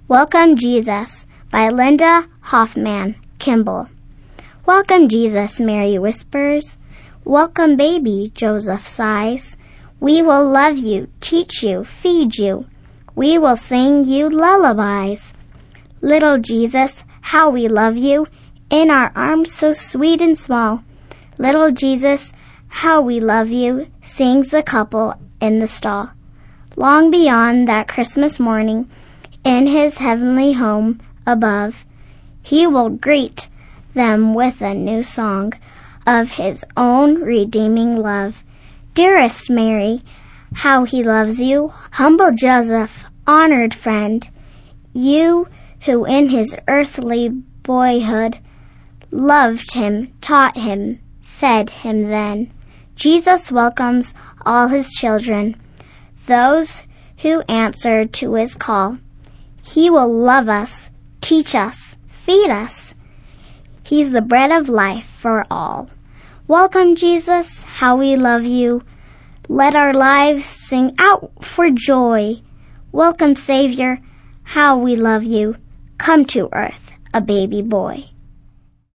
Welcome Jesus by Linda Hoffman Kimball. Welcome Jesus, Mary whispers. Welcome baby, Joseph sighs. We will love you, teach you, feed you. We will sing you lullabies. Little Jesus, how we love you, in our arms so sweet and small. Little Jesus, how we love you, sings the couple in the stall. Long beyond that Christmas morning, in his heavenly home above, he will greet them with a new song of his own redeeming love. Dearest Mary, how he loves you, humble Joseph, honored friend, you who in his earthly boyhood loved him, taught him, fed him then. Jesus welcomes all his children, those who answer to his call. He will love us, teach us, feed us. He's the bread of life for all. Welcome, Jesus, how we love you. Let our lives sing out for joy. Welcome, Savior, how we love you. Come to earth, a baby boy.